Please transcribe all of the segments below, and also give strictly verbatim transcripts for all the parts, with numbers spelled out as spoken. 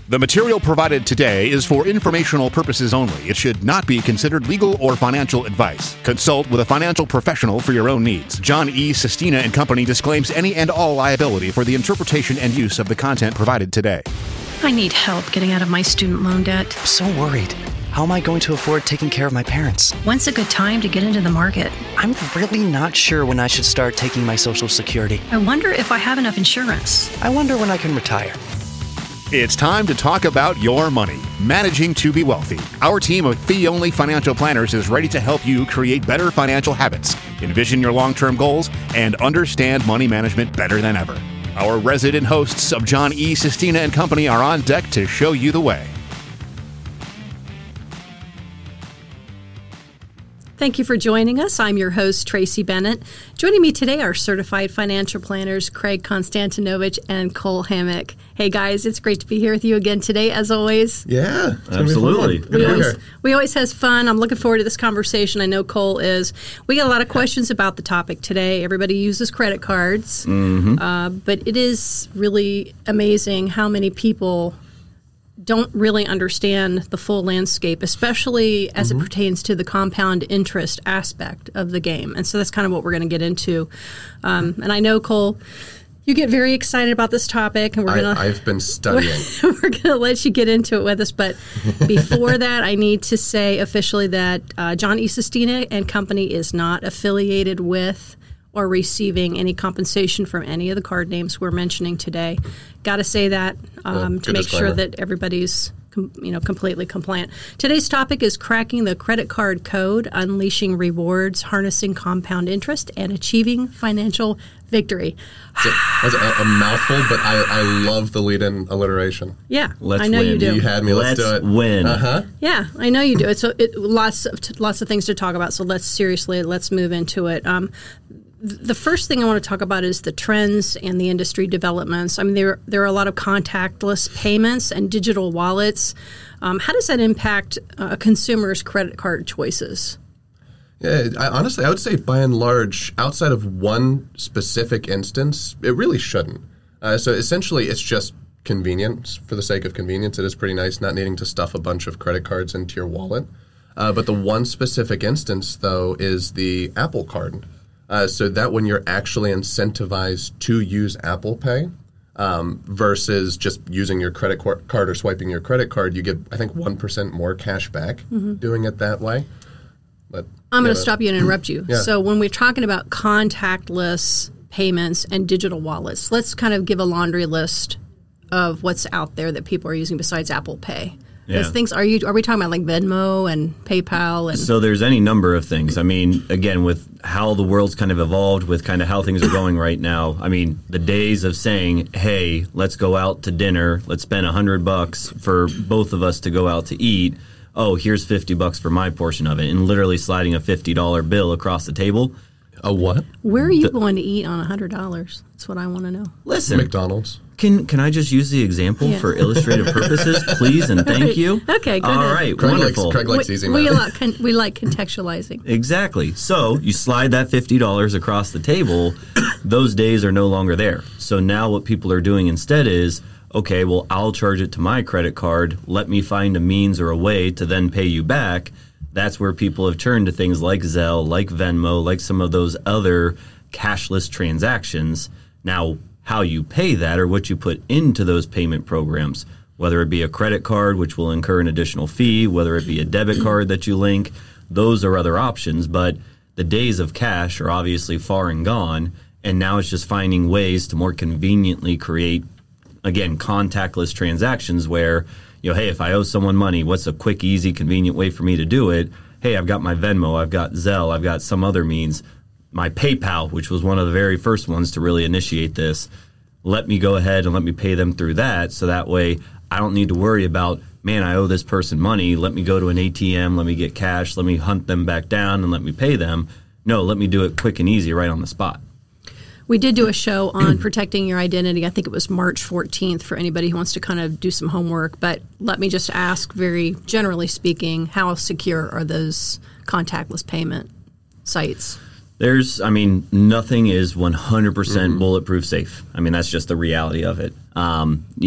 The material provided today is for informational purposes only. It should not be considered legal or financial advice. Consult with a financial professional for your own needs. John E. Sestina and Company disclaims any and all liability for the interpretation and use of the content provided today. I need help getting out of my student loan debt. I'm so worried. How am I going to afford taking care of my parents? When's a good time to get into the market? I'm really not sure when I should start taking my Social Security. I wonder if I have enough insurance. I wonder when I can retire. It's time to talk about your money, managing to be wealthy. Our team of fee-only financial planners is ready to help you create better financial habits, envision your long-term goals, and understand money management better than ever. Our resident hosts of John E. Sestina and Company are on deck to show you the way. Thank you for joining us. I'm your host, Tracy Bennett. Joining me today are certified financial planners Craig Konstantinovich and Cole Hammock. Hey guys, it's great to be here with you again today, as always. Yeah, absolutely. We always, we always have fun. I'm looking forward to this conversation. I know Cole is. We got a lot of questions about the topic today. Everybody uses credit cards, Mm-hmm. uh, but it is really amazing how many people don't really understand the full landscape, especially as mm-hmm. it pertains to the compound interest aspect of the game. And so that's kind of what we're going to get into. Um, and I know, Cole, you get very excited about this topic, and we're going to. I've been studying. We're, we're going to let you get into it with us, but before that, I need to say officially that uh, John E. Sestina and Company is not affiliated with or receiving any compensation from any of the card names we're mentioning today. Got to say that um, well, to make disclaimer. sure that everybody's com- you know completely compliant. Today's topic is cracking the credit card code, unleashing rewards, harnessing compound interest, and achieving financial victory. That's a, a mouthful, but I, I love the lead-in alliteration. Yeah, Let's I know win. you do. You had me. Let's, Let's do it. win. Uh-huh. Yeah, I know you do. It's so it, lots of lots of things to talk about. So let's seriously let's move into it. Um, The first thing I want to talk about is the trends and the industry developments. I mean, there there are a lot of contactless payments and digital wallets. Um, how does that impact uh, a consumer's credit card choices? Yeah, I, honestly, I would say by and large, outside of one specific instance, it really shouldn't. Uh, so essentially, it's just convenience. For the sake of convenience, it is pretty nice not needing to stuff a bunch of credit cards into your wallet. Uh, but the one specific instance, though, is the Apple Card. Uh, so that when you're actually incentivized to use Apple Pay um, versus just using your credit cor- card or swiping your credit card, you get, I think, one percent more cash back mm-hmm. doing it that way. But I'm going to yeah, stop you and interrupt you. Yeah. So when we're talking about contactless payments and digital wallets, let's kind of give a laundry list of what's out there that people are using besides Apple Pay. Yeah. Things are you are we talking about like Venmo and PayPal and So there's any number of things. I mean, again, with how the world's kind of evolved, with kind of how things are going right now. I mean, the days of saying, "Hey, let's go out to dinner. Let's spend a hundred bucks for both of us to go out to eat. Oh, here's fifty bucks for my portion of it," and literally sliding a fifty dollar bill across the table. A what? Where are you The- going to eat on a hundred dollars? That's what I want to know. Listen, McDonald's. Can can I just use the example Yeah. for illustrative purposes, please, and thank you? Okay, go All ahead. right, Craig wonderful. likes, Craig likes we, easy we, math. like, con- we like contextualizing. Exactly. So you slide that fifty dollars across the table, those days are no longer there. So now what people are doing instead is, okay, well, I'll charge it to my credit card. Let me find a means or a way to then pay you back. That's where people have turned to things like Zelle, like Venmo, like some of those other cashless transactions. Now, how you pay that or what you put into those payment programs, whether it be a credit card, which will incur an additional fee, whether it be a debit card that you link, those are other options. But the days of cash are obviously far and gone, and now it's just finding ways to more conveniently create, again, contactless transactions where, you know, hey, if I owe someone money, what's a quick, easy, convenient way for me to do it? Hey, I've got my Venmo, I've got Zelle, I've got some other means. My PayPal, which was one of the very first ones to really initiate this, let me go ahead and let me pay them through that, so that way I don't need to worry about, man, I owe this person money, let me go to an A T M, let me get cash, let me hunt them back down and let me pay them. No, let me do it quick and easy right on the spot. We did do a show on protecting your identity. I think it was March fourteenth for anybody who wants to kind of do some homework. But let me just ask, very generally speaking, how secure are those contactless payment sites? There's, I mean, nothing is one hundred percent mm-hmm. bulletproof safe. I mean, that's just the reality of it. Um, you know,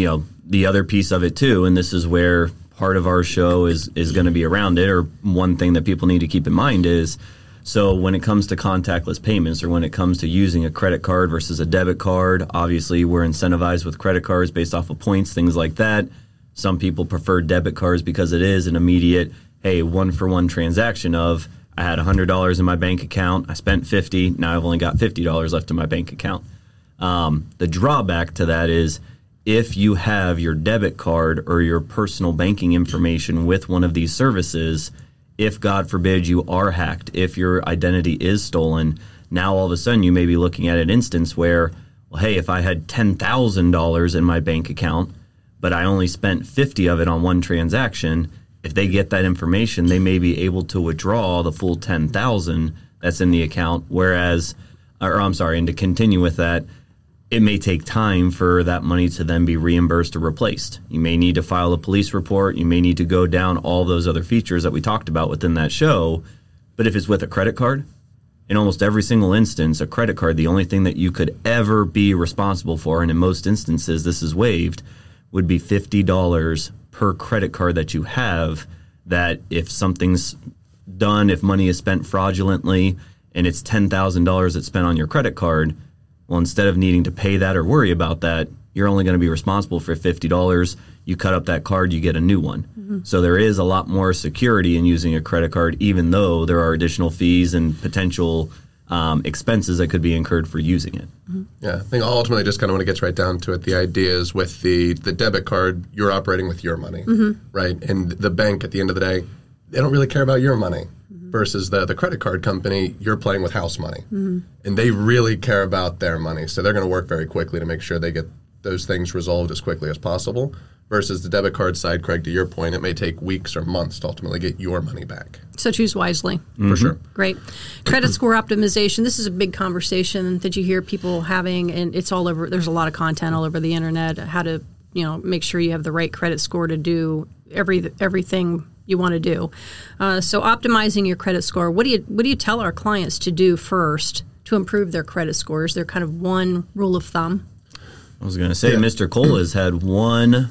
the other piece of it too, and this is where part of our show is is going to be around it, or one thing that people need to keep in mind is, so when it comes to contactless payments, or when it comes to using a credit card versus a debit card, obviously we're incentivized with credit cards based off of points, things like that. Some people prefer debit cards because it is an immediate, hey, one-for-one transaction of, I had one hundred dollars in my bank account, I spent fifty dollars, now I've only got fifty dollars left in my bank account. Um, the drawback to that is, if you have your debit card or your personal banking information with one of these services, if God forbid you are hacked, if your identity is stolen, now all of a sudden you may be looking at an instance where, well, hey, if I had ten thousand dollars in my bank account, but I only spent fifty of it on one transaction, if they get that information, they may be able to withdraw the full ten thousand that's in the account. Whereas, or I'm sorry, and to continue with that, it may take time for that money to then be reimbursed or replaced. You may need to file a police report. You may need to go down all those other features that we talked about within that show. But if it's with a credit card, in almost every single instance, a credit card, the only thing that you could ever be responsible for, and in most instances this is waived, would be fifty dollars per credit card that you have, that if something's done, if money is spent fraudulently, and it's ten thousand dollars that's spent on your credit card, well, instead of needing to pay that or worry about that, you're only going to be responsible for fifty dollars. You cut up that card, you get a new one. Mm-hmm. So there is a lot more security in using a credit card, even though there are additional fees and potential um, expenses that could be incurred for using it. Mm-hmm. Yeah, I think ultimately, just kind of when it gets right down to it, the idea is with the, the debit card, you're operating with your money, mm-hmm. right? And the bank, at the end of the day, they don't really care about your money. Versus the, the credit card company, you're playing with house money. Mm-hmm. And they really care about their money. So they're going to work very quickly to make sure they get those things resolved as quickly as possible. Versus the debit card side, Craig, to your point, it may take weeks or months to ultimately get your money back. So choose wisely. Mm-hmm. For sure. Great. Credit score optimization. This is a big conversation that you hear people having, and it's all over. There's a lot of content all over the internet, how to, you know, make sure you have the right credit score to do every everything you want to do. Uh, so optimizing your credit score, what do you what do you tell our clients to do first to improve their credit scores? They're kind of one rule of thumb. I was going to say, yeah. Mister Cole has had one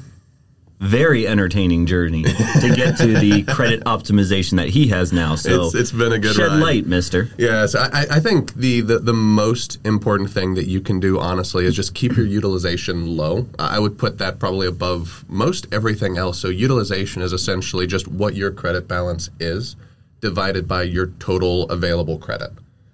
very entertaining journey to get to the credit optimization that he has now. So it's, it's been a good shed ride. light, mister. Yeah, so I, I think the, the, the most important thing that you can do, honestly, is just keep your utilization low. I would put that probably above most everything else. So utilization is essentially just what your credit balance is divided by your total available credit.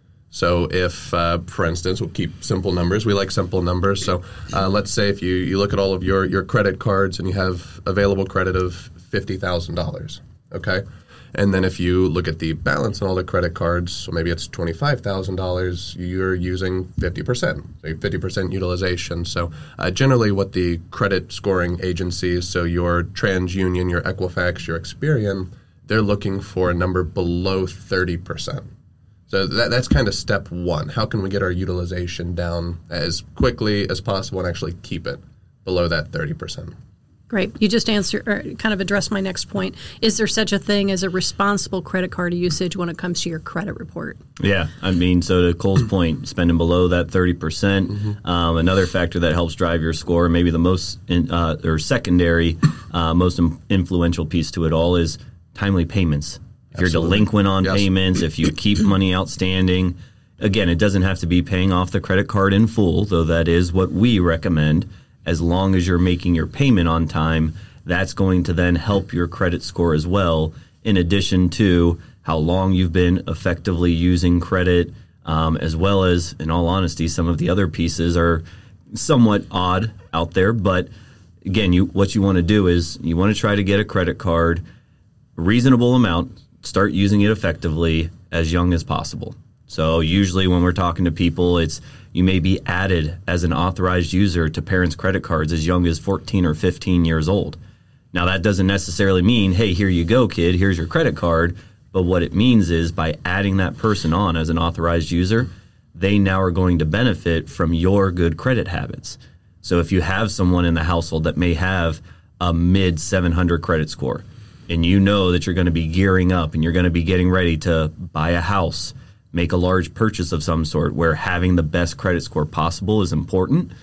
So if, uh, for instance, we'll keep simple numbers. We like simple numbers. So uh, let's say if you, you look at all of your, your credit cards and you have available credit of fifty thousand dollars, okay? And then if you look at the balance on all the credit cards, so maybe it's twenty-five thousand dollars, you're using fifty percent, so fifty percent utilization. So uh, generally what the credit scoring agencies, so your TransUnion, your Equifax, your Experian, they're looking for a number below thirty percent. So that, that's kind of step one. How can we get our utilization down as quickly as possible and actually keep it below that thirty percent? Great. You just answered, or kind of addressed my next point. Is there such a thing as a responsible credit card usage when it comes to your credit report? Yeah. I mean, so to Cole's point, spending below that thirty percent, mm-hmm. um, another factor that helps drive your score, maybe the most in, uh, or secondary, uh, most influential piece to it all is timely payments. If you're Absolutely. delinquent on yes. payments, if you keep money outstanding, again, it doesn't have to be paying off the credit card in full, though that is what we recommend. As long as you're making your payment on time, that's going to then help your credit score as well, in addition to how long you've been effectively using credit, um, as well as, in all honesty, some of the other pieces are somewhat odd out there. But again, you what you want to do is you want to try to get a credit card, reasonable amount, start using it effectively as young as possible. So usually when we're talking to people, it's you may be added as an authorized user to parents' credit cards as young as fourteen or fifteen years old. Now, that doesn't necessarily mean, hey, here you go, kid, here's your credit card. But what it means is by adding that person on as an authorized user, they now are going to benefit from your good credit habits. So if you have someone in the household that may have a mid seven hundred credit score, and you know that you're going to be gearing up and you're going to be getting ready to buy a house, make a large purchase of some sort where having the best credit score possible is important,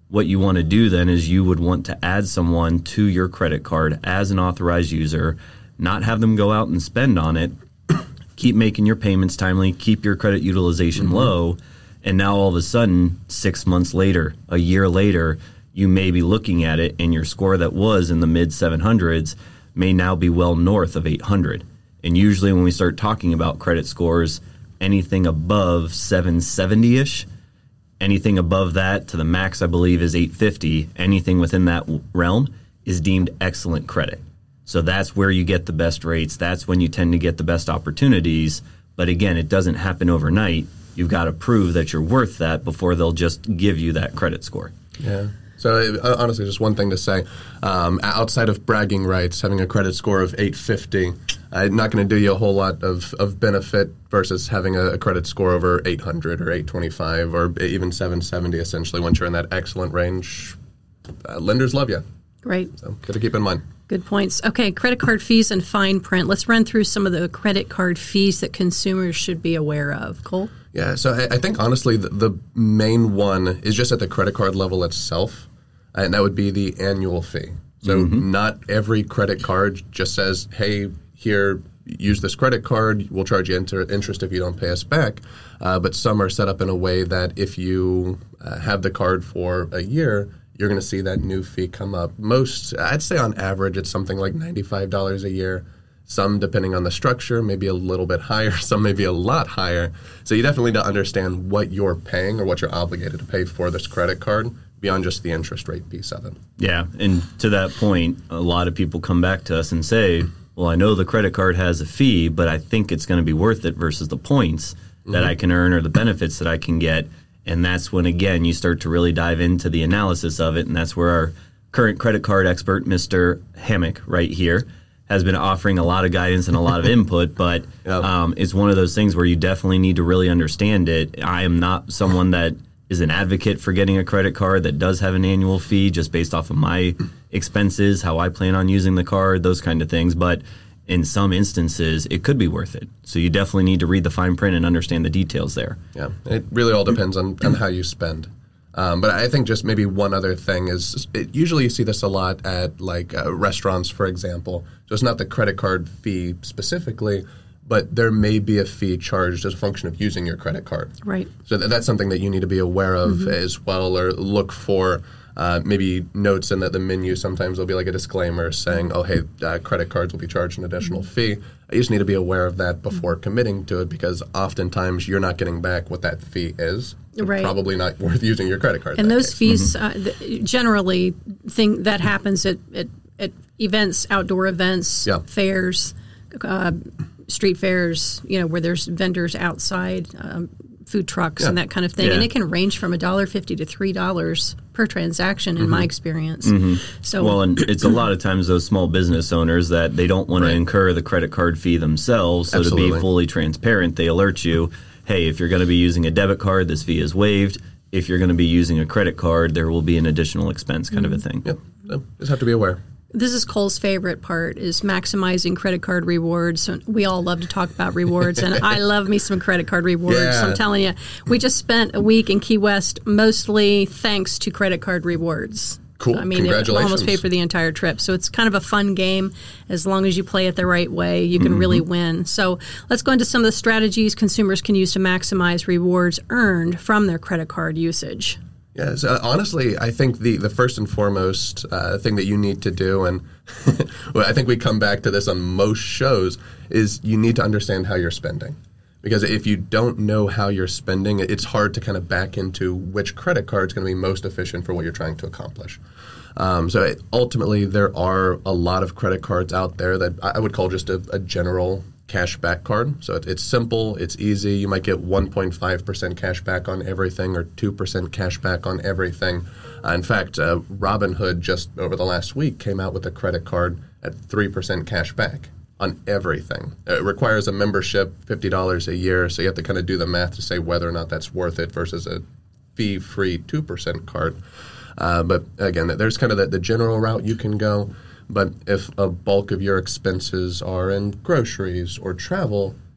what you want to do then is you would want to add someone to your credit card as an authorized user, not have them go out and spend on it, keep making your payments timely, keep your credit utilization mm-hmm. low, and now all of a sudden, six months later, a year later, you may be looking at it and your score that was in the mid seven hundreds may now be well north of eight hundred. And usually when we start talking about credit scores, anything above seven seventy-ish, anything above that to the max, I believe, is eight fifty. Anything within that realm is deemed excellent credit. So that's where you get the best rates. That's when you tend to get the best opportunities. But again, it doesn't happen overnight. You've got to prove that you're worth that before they'll just give you that credit score. Yeah. So uh, honestly, just one thing to say. Um, outside of bragging rights, having a credit score of eight fifty, uh, not going to do you a whole lot of, of benefit versus having a, a credit score over eight hundred or eight twenty-five or even seven seventy, essentially, once you're in that excellent range. Uh, lenders love you. Great. So got to keep in mind. Good points. Okay, credit card fees and fine print. Let's run through some of the credit card fees that consumers should be aware of. Cole? Yeah, so I, I think honestly the, the main one is just at the credit card level itself, and that would be the annual fee. So mm-hmm. not every credit card just says, hey, here, use this credit card, we'll charge you inter- interest if you don't pay us back. Uh, but some are set up in a way that if you uh, have the card for a year, you're going to see that new fee come up. Most, I'd say on average, it's something like ninety-five dollars a year. Some, depending on the structure, maybe a little bit higher. Some may be a lot higher. So you definitely need to understand what you're paying or what you're obligated to pay for this credit card beyond just the interest rate piece of it. Yeah, and to that point, a lot of people come back to us and say, well, I know the credit card has a fee, but I think it's going to be worth it versus the points mm-hmm. that I can earn or the benefits that I can get. And that's when, again, you start to really dive into the analysis of it. And that's where our current credit card expert, Mister Hammock, right here, has been offering a lot of guidance and a lot of input. But yep. um, it's one of those things where you definitely need to really understand it. I am not someone that is an advocate for getting a credit card that does have an annual fee just based off of my expenses, how I plan on using the card, those kind of things. But in some instances, it could be worth it. So you definitely need to read the fine print and understand the details there. Yeah, it really all depends on, on how you spend. Um, but I think just maybe one other thing is it, usually you see this a lot at like uh, restaurants, for example. So it's not the credit card fee specifically, but there may be a fee charged as a function of using your credit card. Right. So th- that's something that you need to be aware of mm-hmm. as well, or look for uh, maybe notes in that the menu. Sometimes there'll be like a disclaimer saying, oh, hey, uh, credit cards will be charged an additional mm-hmm. fee. You just need to be aware of that before mm-hmm. committing to it, because oftentimes you're not getting back what that fee is. So right. Probably not worth using your credit card. And those case. fees, mm-hmm. uh, th- generally, thing that happens at, at, at events, outdoor events, yeah. fairs, uh, street fairs, you know, where there's vendors outside, um, food trucks yeah. and that kind of thing. Yeah. And it can range from one dollar fifty to three dollars per transaction in mm-hmm. my experience. Mm-hmm. So, well, and it's a lot of times those small business owners that they don't want right. to incur the credit card fee themselves. So Absolutely. To be fully transparent, they alert you, hey, if you're going to be using a debit card, this fee is waived. If you're going to be using a credit card, there will be an additional expense kind mm-hmm. of a thing. Yep. So just have to be aware. This is Cole's favorite part, is maximizing credit card rewards. We all love to talk about rewards, and I love me some credit card rewards. Yeah. I'm telling you, we just spent a week in Key West mostly thanks to credit card rewards. Cool. I mean, Congratulations. it almost paid for the entire trip. So it's kind of a fun game. As long as you play it the right way, you can mm-hmm. really win. So let's go into some of the strategies consumers can use to maximize rewards earned from their credit card usage. Yes, uh, honestly, I think the, the first and foremost uh, thing that you need to do, and well, I think we come back to this on most shows, is you need to understand how you're spending. Because if you don't know how you're spending, it's hard to kind of back into which credit card is going to be most efficient for what you're trying to accomplish. Um, so it, ultimately, there are a lot of credit cards out there that I would call just a, a general cash back card. So it, it's simple, it's easy. You might get one point five percent cash back on everything or two percent cash back on everything. Uh, in fact, uh, Robinhood just over the last week came out with a credit card at three percent cash back on everything. It requires a membership, fifty dollars a year, so you have to kind of do the math to say whether or not that's worth it versus a fee-free two percent card. Uh, but again, there's kind of the, the general route you can go. But if a bulk of your expenses are in groceries or travel,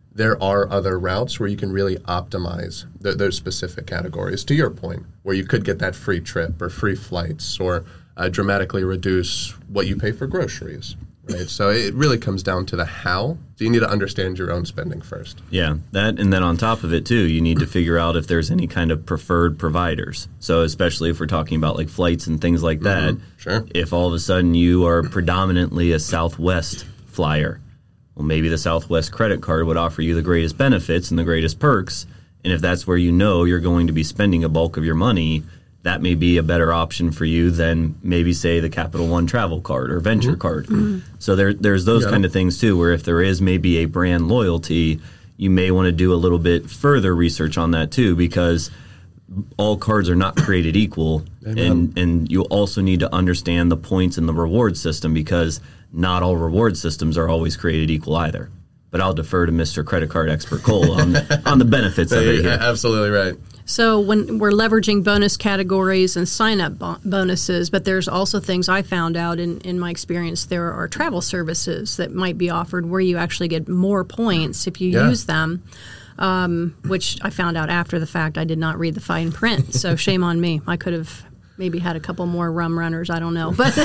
there are other routes where you can really optimize th- those specific categories, to your point, where you could get that free trip or free flights or uh, dramatically reduce what you pay for groceries. Right. So it really comes down to the how. So you need to understand your own spending first. Yeah, that, and then on top of it too, you need to figure out if there's any kind of preferred providers. So especially if we're talking about like flights and things like that. Mm-hmm. Sure. If all of a sudden you are predominantly a Southwest flyer, well, maybe the Southwest credit card would offer you the greatest benefits and the greatest perks. And if that's where you know you're going to be spending a bulk of your money, that may be a better option for you than maybe, say, the Capital One travel card or venture mm-hmm. card. Mm-hmm. So there, there's those yeah. kind of things, too, where if there is maybe a brand loyalty, you may want to do a little bit further research on that, too, because all cards are not created equal. and, and you also need to understand the points in the reward system, because not all reward systems are always created equal either. But I'll defer to Mister Credit Card Expert Cole on, on the benefits of it here. Absolutely right. So when we're leveraging bonus categories and sign-up bo- bonuses, but there's also things I found out in, in my experience, there are travel services that might be offered where you actually get more points if you yeah. use them, um, which I found out after the fact. I did not read the fine print, so shame on me. I could have maybe had a couple more rum runners. I don't know. But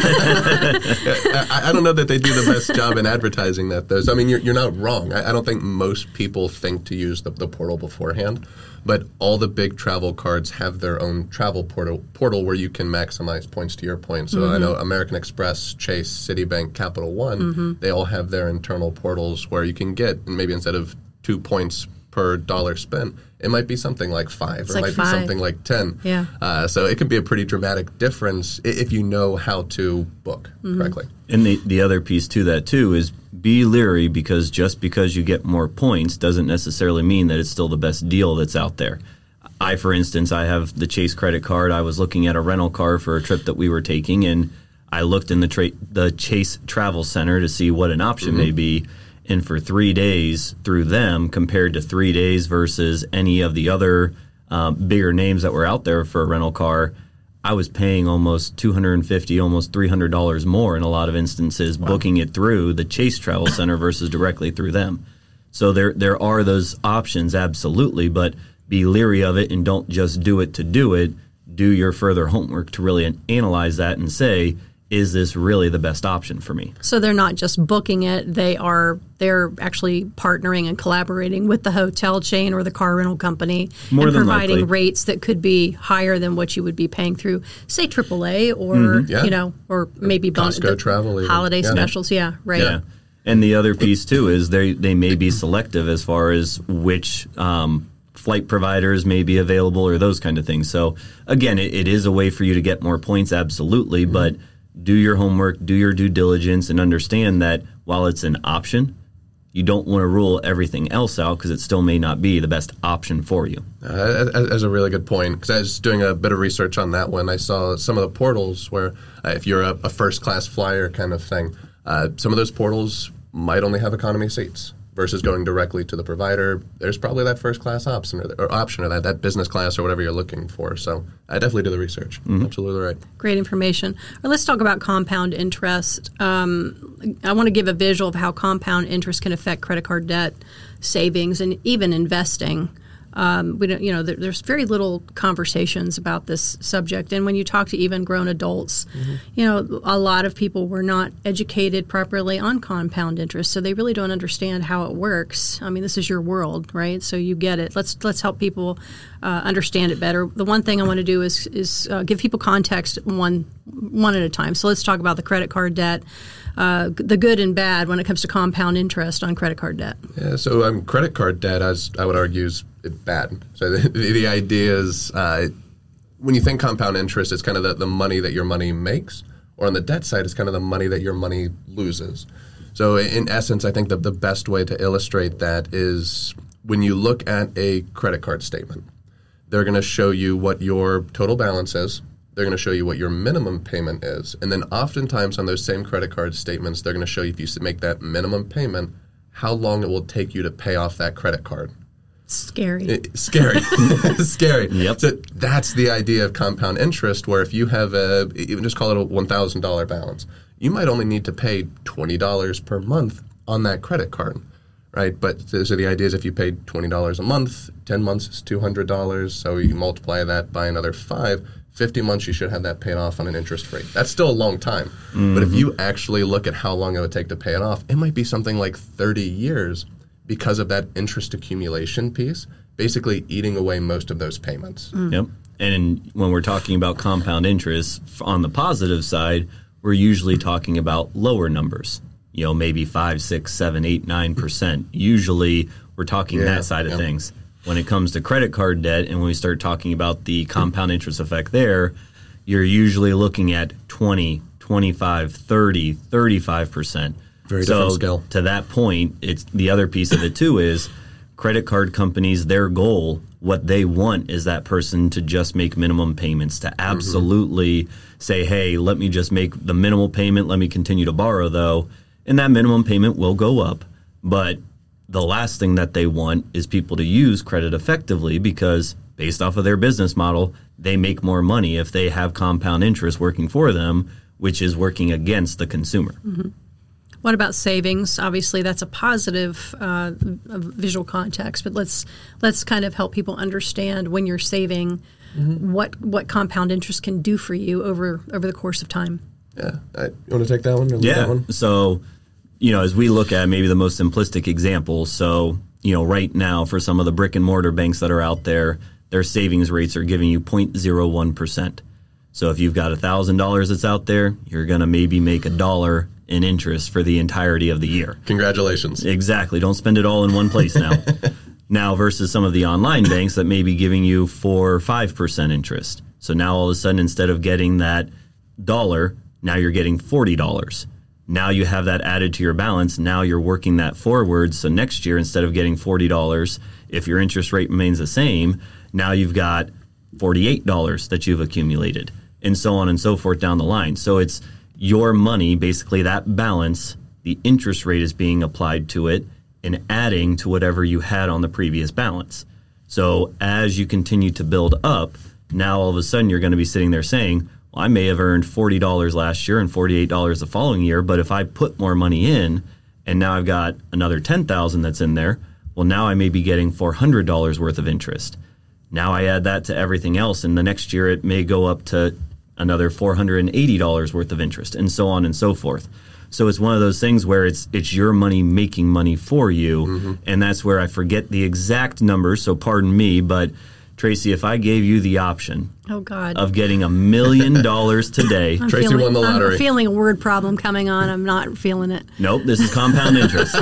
I, I don't know that they do the best job in advertising that, though. So, I mean, you're, you're not wrong. I, I don't think most people think to use the, the portal beforehand. But all the big travel cards have their own travel portal portal where you can maximize points, to your point. So mm-hmm. I know American Express, Chase, Citibank, Capital One, mm-hmm. they all have their internal portals where you can get, and maybe instead of two points per dollar spent, it might be something like five, it's or like it might five. be something like ten. Yeah. Uh, so it can be a pretty dramatic difference if you know how to book mm-hmm. correctly. And the, the other piece to that, too, is be leery, because just because you get more points doesn't necessarily mean that it's still the best deal that's out there. I, for instance, I have the Chase credit card. I was looking at a rental car for a trip that we were taking, and I looked in the tra- the Chase Travel Center to see what an option mm-hmm. may be. And for three days through them, compared to three days versus any of the other um, bigger names that were out there for a rental car, I was paying almost two hundred fifty dollars, almost three hundred dollars more in a lot of instances, wow. booking it through the Chase Travel Center versus directly through them. So there there are those options, absolutely, but be leery of it and don't just do it to do it. Do your further homework to really analyze that and say, is this really the best option for me? So they're not just booking it; they are they're actually partnering and collaborating with the hotel chain or the car rental company, More and than providing likely. rates that could be higher than what you would be paying through, say, triple A or mm-hmm. yeah. you know, or maybe Costco bon- travel, even. holiday yeah. specials. Yeah, right. Yeah. And the other piece too is they they may be selective as far as which um, flight providers may be available or those kind of things. So again, it, it is a way for you to get more points, absolutely, mm-hmm. but do your homework, do your due diligence, and understand that while it's an option, you don't want to rule everything else out, because it still may not be the best option for you. Uh, that's a really good point, because I was doing a bit of research on that one. I saw some of the portals where uh, if you're a, a first-class flyer kind of thing, uh, some of those portals might only have economy seats versus going directly to the provider. There's probably that first-class option or, or option or that, that business class or whatever you're looking for. So I definitely do the research. Mm-hmm. Absolutely right. Great information. All right, let's talk about compound interest. Um, I want to give a visual of how compound interest can affect credit card debt, savings, and even investing. Um, we don't, you know, there, there's very little conversations about this subject, and when you talk to even grown adults, mm-hmm. you know, a lot of people were not educated properly on compound interest, so they really don't understand how it works. I mean, this is your world, right? So you get it. Let's let's help people uh, understand it better. The one thing I want to do is is uh, give people context one one at a time. So let's talk about the credit card debt. Uh, the good and bad when it comes to compound interest on credit card debt. Yeah, so um, credit card debt, as I would argue, is bad. So the, the idea is uh, when you think compound interest, it's kind of the, the money that your money makes, or on the debt side, it's kind of the money that your money loses. So in essence, I think the, the best way to illustrate that is when you look at a credit card statement, they're going to show you what your total balance is. They're going to show you what your minimum payment is. And then oftentimes on those same credit card statements, they're going to show you if you make that minimum payment, how long it will take you to pay off that credit card. Scary. It, scary. Scary. Yep. So that's the idea of compound interest, where if you have a, even just call it a one thousand dollars balance, you might only need to pay twenty dollars per month on that credit card. right? But so the idea is if you paid twenty dollars a month, ten months is two hundred dollars. So you multiply that by another five, fifty months you should have that paid off on an interest rate. That's still a long time. Mm-hmm. But if you actually look at how long it would take to pay it off, it might be something like thirty years because of that interest accumulation piece, basically eating away most of those payments. Mm. Yep. And when we're talking about compound interest, on the positive side, we're usually talking about lower numbers. You know, maybe five, six, seven, eight, nine percent. Usually, we're talking yeah, that side of yeah. things. When it comes to credit card debt, and when we start talking about the compound interest effect there, you're usually looking at twenty, twenty-five, thirty, thirty-five percent. Very so different scale. To that point, it's the other piece of it too is credit card companies, their goal, what they want is that person to just make minimum payments, to absolutely mm-hmm. say, hey, let me just make the minimal payment, let me continue to borrow though, and that minimum payment will go up. But the last thing that they want is people to use credit effectively because based off of their business model, they make more money if they have compound interest working for them, which is working against the consumer. Mm-hmm. What about savings? Obviously, that's a positive uh, visual context, but let's let's kind of help people understand when you're saving mm-hmm. what what compound interest can do for you over over the course of time. Yeah, I, you want to take that one? Or yeah. That one? So, you know, as we look at maybe the most simplistic example, so you know, right now for some of the brick and mortar banks that are out there, their savings rates are giving you zero point zero one percent. So if you've got one thousand dollars that's out there, you're going to maybe make a dollar in interest for the entirety of the year. Congratulations. Exactly. Don't spend it all in one place now. Now versus some of the online banks that may be giving you four or five percent interest. So now all of a sudden, instead of getting that dollar, now you're getting forty dollars. Now you have that added to your balance. Now you're working that forward. So next year, instead of getting forty dollars, if your interest rate remains the same, now you've got forty-eight dollars that you've accumulated, and so on and so forth down the line. So it's your money, basically that balance, the interest rate is being applied to it and adding to whatever you had on the previous balance. So as you continue to build up, now all of a sudden you're going to be sitting there saying, well, I may have earned forty dollars last year and forty-eight dollars the following year, but if I put more money in and now I've got another ten thousand dollars that's in there, well, now I may be getting four hundred dollars worth of interest. Now I add that to everything else, and the next year it may go up to another four hundred eighty dollars worth of interest, and so on and so forth. So it's one of those things where it's it's your money making money for you, mm-hmm. and that's where I forget the exact numbers, so pardon me, but Tracy, if I gave you the option oh God. of getting a million dollars today. I'm Tracy feeling, won the lottery. I'm feeling a word problem coming on. I'm not feeling it. Nope, this is compound interest.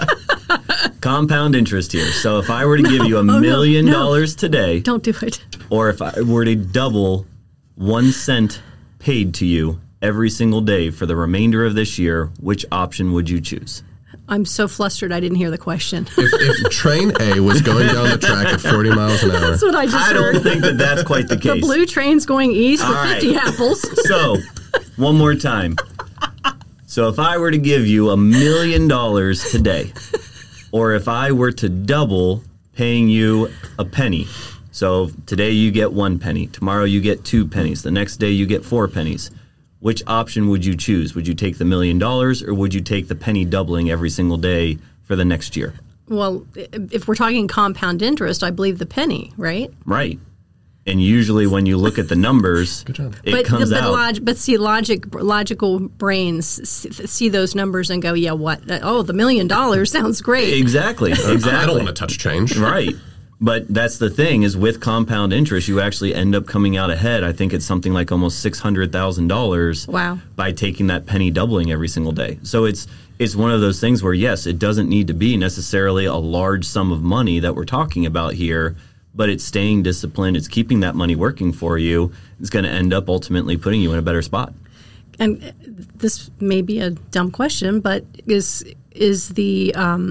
Compound interest here. So if I were to no, give you a oh, million no, no. dollars today. Don't do it. Or if I were to double one cent paid to you every single day for the remainder of this year, which option would you choose? I'm so flustered I didn't hear the question. If, if train A was going down the track at forty miles an hour. That's what I just I heard. don't think that that's quite the case. The blue train's going east All with right. fifty apples. So, one more time. So if I were to give you a million dollars today, or if I were to double paying you a penny, so today you get one penny, tomorrow you get two pennies, the next day you get four pennies, which option would you choose? Would you take the million dollars, or would you take the penny doubling every single day for the next year? Well, if we're talking compound interest, I believe the penny, right? Right. And usually when you look at the numbers, Good job. it but, comes but out. Log, but see, logic, logical brains see those numbers and go, yeah, what? Oh, the million dollars sounds great. Exactly. Exactly. I don't want to touch change. Right. But that's the thing is with compound interest, you actually end up coming out ahead. I think it's something like almost six hundred thousand dollars Wow. by taking that penny doubling every single day. So it's it's one of those things where, yes, it doesn't need to be necessarily a large sum of money that we're talking about here, but it's staying disciplined. It's keeping that money working for you. It's going to end up ultimately putting you in a better spot. And this may be a dumb question, but is is the um,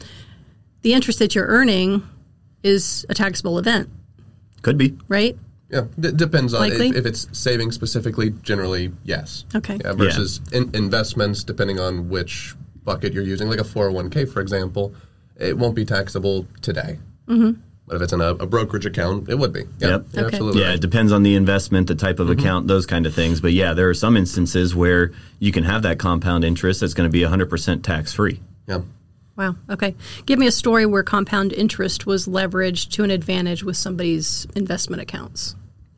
the interest that you're earning is a taxable event, Could be. right? Yeah, d- depends on Likely? if, if it's saving specifically. Generally, yes. Okay. Yeah, versus In, investments, depending on which bucket you're using, like a four oh one k, for example, it won't be taxable today. Mm-hmm. But if it's in a, a brokerage account, it would be. Yeah, Yep. you're Okay. absolutely Yeah, right. it depends on the investment, the type of Mm-hmm. account, those kind of things. But yeah, there are some instances where you can have that compound interest that's going to be one hundred percent tax-free. Yeah. Wow. Okay. Give me a story where compound interest was leveraged to an advantage with somebody's investment accounts.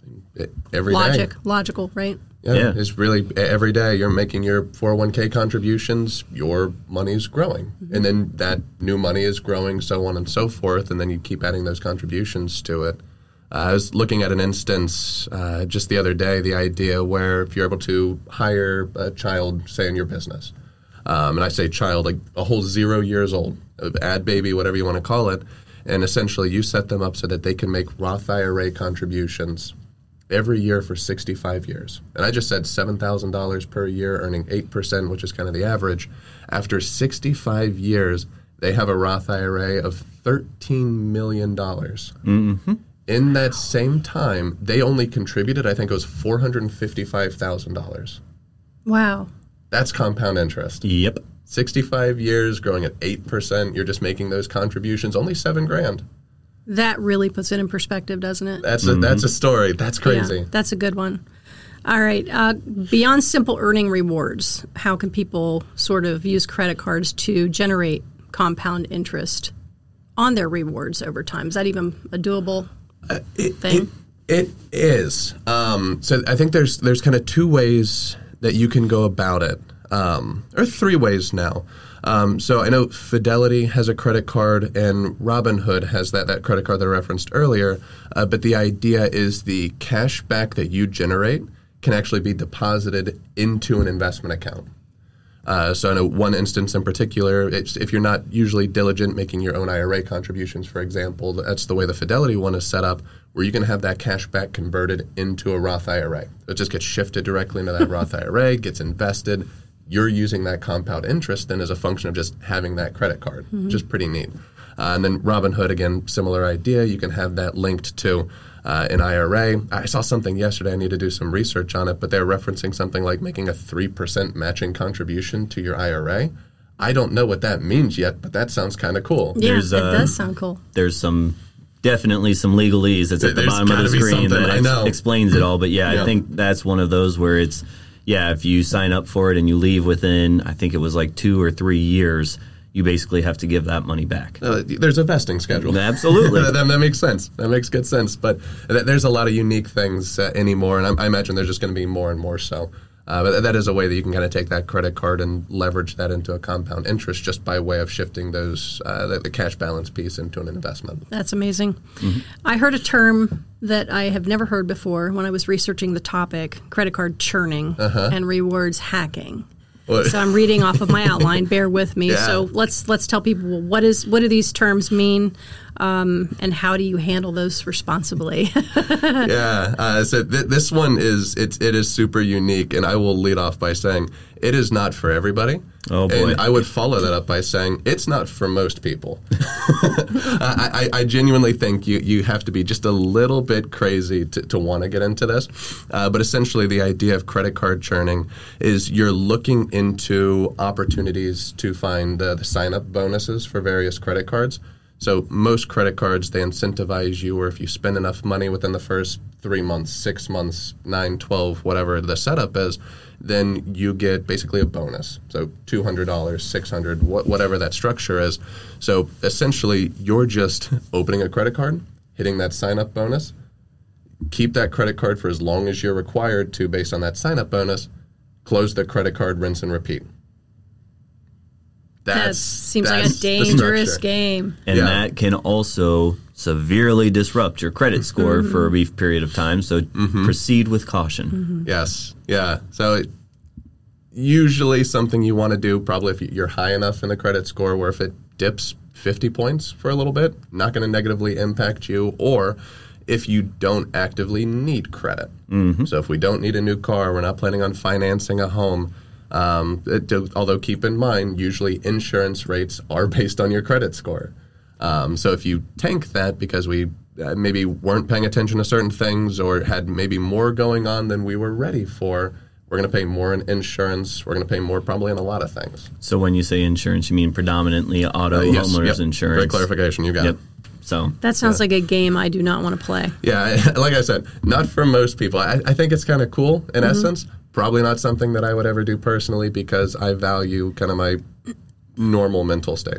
Every Logic, day. logical, right? Yeah, Yeah. it's really every day you're making your four oh one k contributions, your money's growing. Mm-hmm. And then that new money is growing, so on and so forth, and then you keep adding those contributions to it. Uh, I was looking at an instance uh, just the other day, the idea where if you're able to hire a child, say, in your business, um, and I say child, like a whole zero years old, ad baby, whatever you want to call it, and essentially you set them up so that they can make Roth I R A contributions every year for sixty-five years. And I just said seven thousand dollars per year, earning eight percent, which is kind of the average. After sixty-five years, they have a Roth I R A of thirteen million dollars. Mm-hmm. In that same time, they only contributed, I think it was four hundred fifty-five thousand dollars. Wow. That's compound interest. Yep. sixty-five years, growing at eight percent, you're just making those contributions, only seven grand. That really puts it in perspective, doesn't it? That's a, that's a story. That's crazy. Yeah, that's a good one. All right. Uh, beyond simple earning rewards, how can people sort of use credit cards to generate compound interest on their rewards over time? Is that even a doable uh, it, thing? It, it is. Um, so I think there's there's kind of two ways that you can go about it, um, or three ways now. Um, so I know Fidelity has a credit card and Robinhood has that, that credit card that I referenced earlier, uh, but the idea is the cash back that you generate can actually be deposited into an investment account. Uh, so I know one instance in particular, it's, if you're not usually diligent making your own I R A contributions, for example, that's the way the Fidelity one is set up, where you can have that cash back converted into a Roth I R A. It just gets shifted directly into that Roth I R A, gets invested. You're using that compound interest then as a function of just having that credit card, mm-hmm. which is pretty neat. Uh, and then Robinhood, again, similar idea. You can have that linked to uh, an I R A. I saw something yesterday. I need to do some research on it, but they're referencing something like making a three percent matching contribution to your I R A. I don't know what that means yet, but that sounds kind of cool. Yeah, There's, it uh, does sound cool. There's some definitely some legalese that's at the There's bottom of the gotta be screen something, that I ex- know. explains it all. But yeah, Yeah. I think that's one of those where it's, yeah, if you sign up for it and you leave within, I think it was like two or three years, you basically have to give that money back. Uh, there's a vesting schedule. Absolutely. that, that makes sense. That makes good sense. But th- there's a lot of unique things uh, anymore, and I, I imagine there's just going to be more and more so. Uh, but that is a way that you can kind of take that credit card and leverage that into a compound interest just by way of shifting those uh, the, the cash balance piece into an investment. That's amazing. Mm-hmm. I heard a term that I have never heard before when I was researching the topic, credit card churning Uh-huh. and rewards hacking. What? So I'm reading off of my outline. Bear with me. Yeah. So let's let's tell people, well, what is what do these terms mean, um, and how do you handle those responsibly? Yeah. Uh, so th- this one is it, it is super unique, and I will lead off by saying it is not for everybody. Oh, boy. And I would follow that up by saying it's not for most people. I, I, I genuinely think you, you have to be just a little bit crazy to, to want to get into this. Uh, but essentially the idea of credit card churning is you're looking into opportunities to find uh, the sign-up bonuses for various credit cards. So most credit cards, they incentivize you, or if you spend enough money within the first three months, six months, nine, twelve, whatever the setup is, then you get basically a bonus. So two hundred dollars, six hundred dollars, wh- whatever that structure is. So essentially, you're just opening a credit card, hitting that sign-up bonus, keep that credit card for as long as you're required to based on that sign-up bonus, close the credit card, rinse and repeat. That That's, seems like a that's the dangerous structure. game. And Yeah. that can also severely disrupt your credit score Mm-hmm. for a brief period of time. So proceed with caution. Mm-hmm. Yes, yeah. So it, usually something you want to do, probably if you're high enough in the credit score where if it dips fifty points for a little bit, not going to negatively impact you, or if you don't actively need credit. Mm-hmm. So if we don't need a new car, we're not planning on financing a home, um, it, although keep in mind, usually insurance rates are based on your credit score. Um, so if you tank that because we uh, maybe weren't paying attention to certain things or had maybe more going on than we were ready for, we're going to pay more in insurance. We're going to pay more probably in a lot of things. So when you say insurance, you mean predominantly auto Uh, yes, homeowners yep. insurance. Great clarification. You got Yep. it. So That sounds like a game I do not want to play. Yeah, like I said, not for most people. I, I think it's kind of cool in essence. Probably not something that I would ever do personally because I value kind of my normal mental state.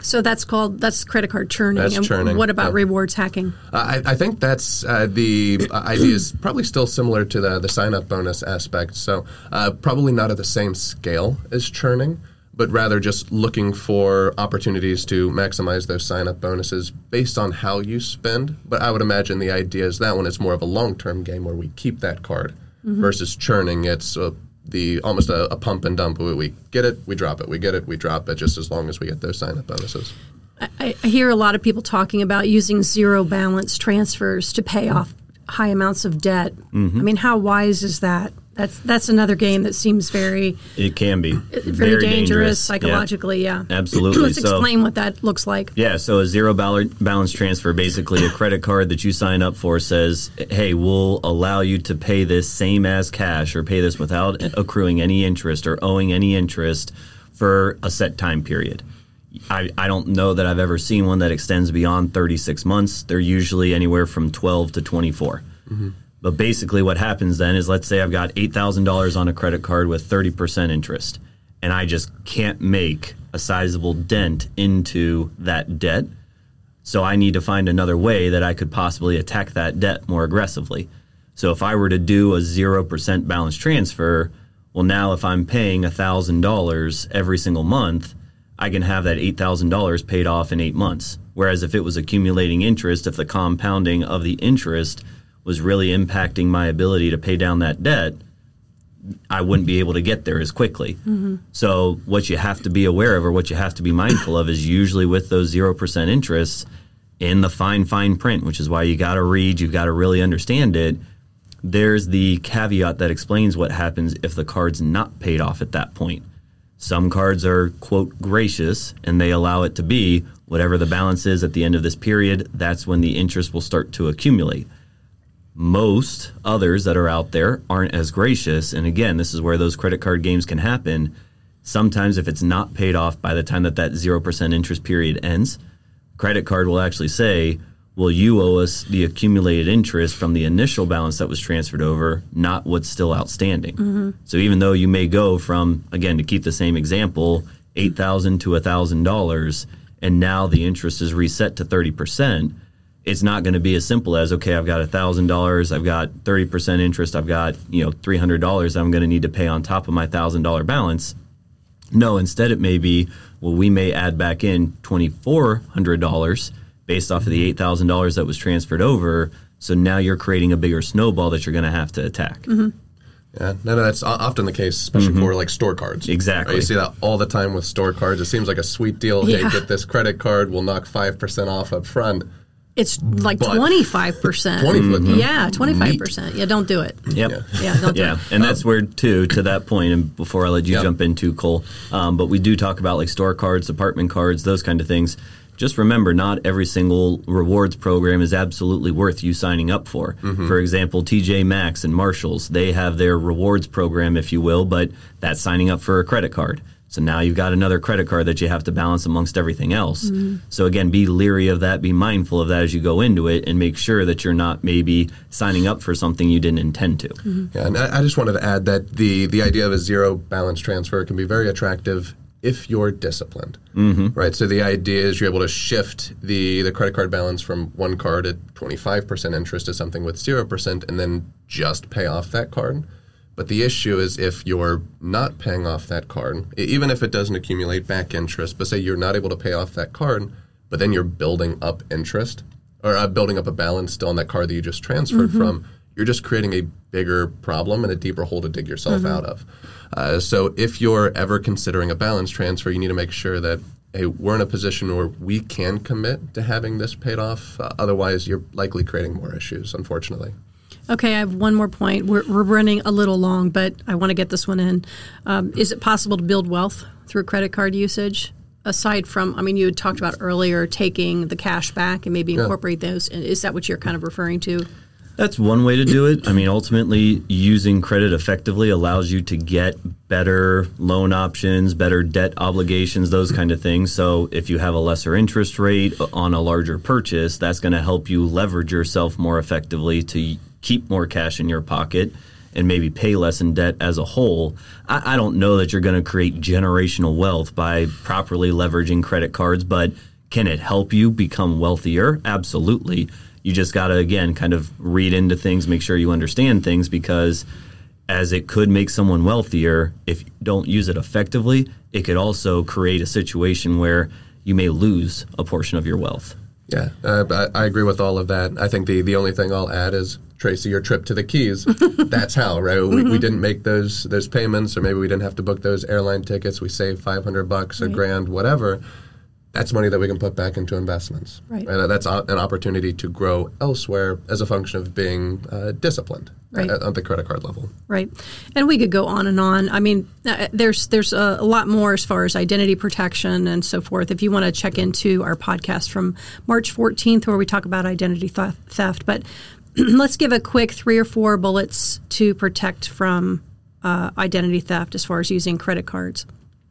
So that's called that's credit card churning. That's and churning. What about Yeah. rewards hacking? Uh, I, I think that's uh, the uh, idea is probably still similar to the the sign up bonus aspect. So uh, probably not at the same scale as churning, but rather just looking for opportunities to maximize those sign up bonuses based on how you spend. But I would imagine the idea is that one is more of a long term game where we keep that card mm-hmm. versus churning. It's uh, the almost a, a pump and dump. We, we get it, we drop it. We get it, we drop it. Just as long as we get those sign up bonuses. I, I hear a lot of people talking about using zero balance transfers to pay off high amounts of debt. Mm-hmm. I mean, how wise is that? That's that's another game that seems very it can be very, very dangerous, dangerous psychologically. Yeah, yeah. Absolutely. Let's so, explain what that looks like. Yeah, so a zero balance transfer, basically a credit card that you sign up for says, hey, we'll allow you to pay this same as cash or pay this without accruing any interest or owing any interest for a set time period. I, I don't know that I've ever seen one that extends beyond thirty-six months. They're usually anywhere from twelve to twenty-four. Mm-hmm. But basically what happens then is, let's say I've got eight thousand dollars on a credit card with thirty percent interest, and I just can't make a sizable dent into that debt. So I need to find another way that I could possibly attack that debt more aggressively. So if I were to do a zero percent balance transfer, well, now if I'm paying one thousand dollars every single month, I can have that eight thousand dollars paid off in eight months. Whereas if it was accumulating interest, if the compounding of the interest was really impacting my ability to pay down that debt, I wouldn't be able to get there as quickly. Mm-hmm. So what you have to be aware of, or what you have to be mindful of, is usually with those zero percent interests in the fine, fine print, which is why you got to read, you've got to really understand it. There's the caveat that explains what happens if the card's not paid off at that point. Some cards are, quote, gracious, and they allow it to be whatever the balance is at the end of this period, that's when the interest will start to accumulate. Most others that are out there aren't as gracious, and again, this is where those credit card games can happen. Sometimes if it's not paid off by the time that that zero percent interest period ends, credit card will actually say, well, you owe us the accumulated interest from the initial balance that was transferred over, not what's still outstanding. Mm-hmm. So even though you may go from, again, to keep the same example, eight thousand dollars to one thousand dollars, and now the interest is reset to thirty percent, it's not going to be as simple as, okay, I've got one thousand dollars, I've got thirty percent interest, I've got, you know, three hundred dollars I'm going to need to pay on top of my one thousand dollars balance. No, instead it may be, well, we may add back in two thousand four hundred dollars based off of the eight thousand dollars that was transferred over. So now you're creating a bigger snowball that you're going to have to attack. Mm-hmm. Yeah, no, no, that's often the case, especially mm-hmm. for like store cards. Exactly. Right? You see that all the time with store cards. It seems like a sweet deal. Yeah. Hey, get this credit card. We'll knock five percent off up front. It's like twenty-five percent. twenty mm-hmm. Yeah, twenty-five percent. Yeah, don't do it. Yep. Yeah, yeah don't do yeah. it. And that's where, too, to that point, and before I let you yep. jump in too, Cole, um, but we do talk about like store cards, apartment cards, those kind of things. Just remember, not every single rewards program is absolutely worth you signing up for. Mm-hmm. For example, T J Maxx and Marshalls, they have their rewards program, if you will, but that's signing up for a credit card. So now you've got another credit card that you have to balance amongst everything else. Mm-hmm. So again, be leery of that, be mindful of that as you go into it, and make sure that you're not maybe signing up for something you didn't intend to. Mm-hmm. Yeah, and I, I just wanted to add that the, the idea of a zero balance transfer can be very attractive if you're disciplined, mm-hmm. right? So the idea is you're able to shift the, the credit card balance from one card at twenty-five percent interest to something with zero percent and then just pay off that card. But the issue is if you're not paying off that card, even if it doesn't accumulate back interest, but say you're not able to pay off that card, but then you're building up interest or uh, building up a balance still on that card that you just transferred mm-hmm. from, you're just creating a bigger problem and a deeper hole to dig yourself mm-hmm. out of. Uh, so if you're ever considering a balance transfer, you need to make sure that, hey, we're in a position where we can commit to having this paid off. Uh, otherwise, you're likely creating more issues, unfortunately. Okay, I have one more point. We're, we're running a little long, but I want to get this one in. Um, is it possible to build wealth through credit card usage? Aside from, I mean, you had talked about earlier taking the cash back and maybe incorporate yeah. those. Is that what you're kind of referring to? That's one way to do it. I mean, ultimately, using credit effectively allows you to get better loan options, better debt obligations, those kind of things. So if you have a lesser interest rate on a larger purchase, that's going to help you leverage yourself more effectively to keep more cash in your pocket and maybe pay less in debt as a whole. I, I don't know that you're going to create generational wealth by properly leveraging credit cards, but can it help you become wealthier? Absolutely. You just got to, again, kind of read into things, make sure you understand things, because as it could make someone wealthier, if you don't use it effectively, it could also create a situation where you may lose a portion of your wealth. Yeah, uh, I, I agree with all of that. I think the, the only thing I'll add is, Tracy, your trip to the Keys, that's how, right? We, mm-hmm. we didn't make those those payments, or maybe we didn't have to book those airline tickets. We saved five hundred bucks, right. a grand, whatever. That's money that we can put back into investments. Right. right? That's an opportunity to grow elsewhere as a function of being uh, disciplined right. at, at the credit card level. Right. And we could go on and on. I mean, uh, there's there's a, a lot more as far as identity protection and so forth. If you want to check into our podcast from March fourteenth, where we talk about identity th- theft. But let's give a quick three or four bullets to protect from uh, identity theft as far as using credit cards.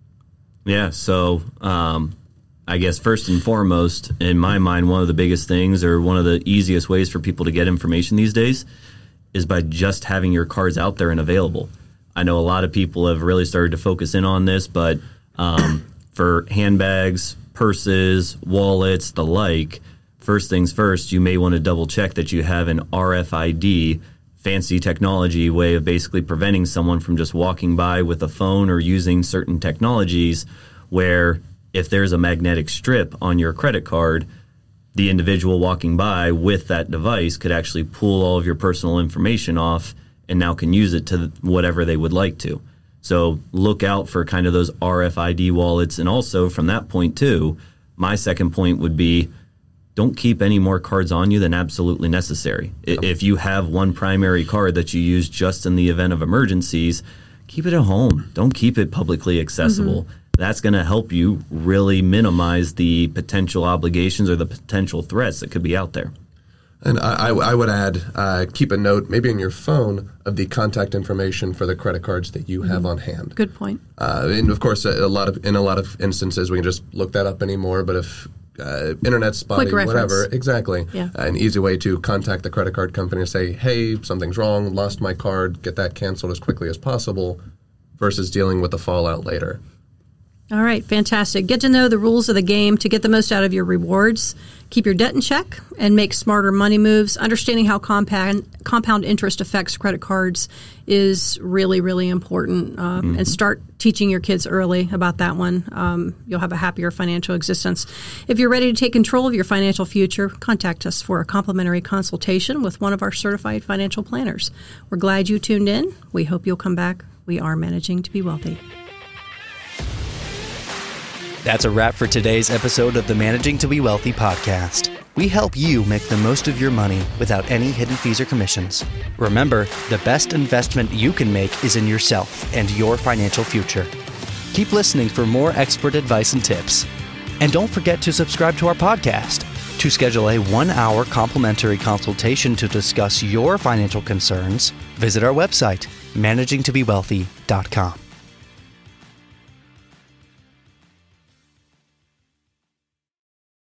Yeah. So um I guess first and foremost, in my mind, one of the biggest things, or one of the easiest ways for people to get information these days, is by just having your cards out there and available. I know a lot of people have really started to focus in on this, but um, for handbags, purses, wallets, the like, first things first, you may want to double check that you have an R F I D, fancy technology way of basically preventing someone from just walking by with a phone or using certain technologies where if there's a magnetic strip on your credit card, the individual walking by with that device could actually pull all of your personal information off and now can use it to whatever they would like to. So look out for kind of those R F I D wallets. And also from that point too, my second point would be, don't keep any more cards on you than absolutely necessary. If you have one primary card that you use just in the event of emergencies, keep it at home. Don't keep it publicly accessible. Mm-hmm. That's going to help you really minimize the potential obligations or the potential threats that could be out there. And I, I would add, uh, keep a note, maybe in your phone, of the contact information for the credit cards that you have mm-hmm. on hand. Good point. Uh, and of course, a, a lot of in a lot of instances, we can just look that up anymore. But if uh, internet spotty, whatever, exactly, yeah. uh, an easy way to contact the credit card company and say, "Hey, something's wrong, lost my card, get that canceled as quickly as possible," versus dealing with the fallout later. All right, fantastic. Get to know the rules of the game to get the most out of your rewards. Keep your debt in check and make smarter money moves. Understanding how compound compound interest affects credit cards is really, really important. Um, mm-hmm. And start teaching your kids early about that one. Um, you'll have a happier financial existence. If you're ready to take control of your financial future, contact us for a complimentary consultation with one of our certified financial planners. We're glad you tuned in. We hope you'll come back. We are Managing to Be Wealthy. That's a wrap for today's episode of the Managing to Be Wealthy podcast. We help you make the most of your money without any hidden fees or commissions. Remember, the best investment you can make is in yourself and your financial future. Keep listening for more expert advice and tips. And don't forget to subscribe to our podcast. To schedule a one-hour complimentary consultation to discuss your financial concerns, visit our website, managing to be wealthy dot com.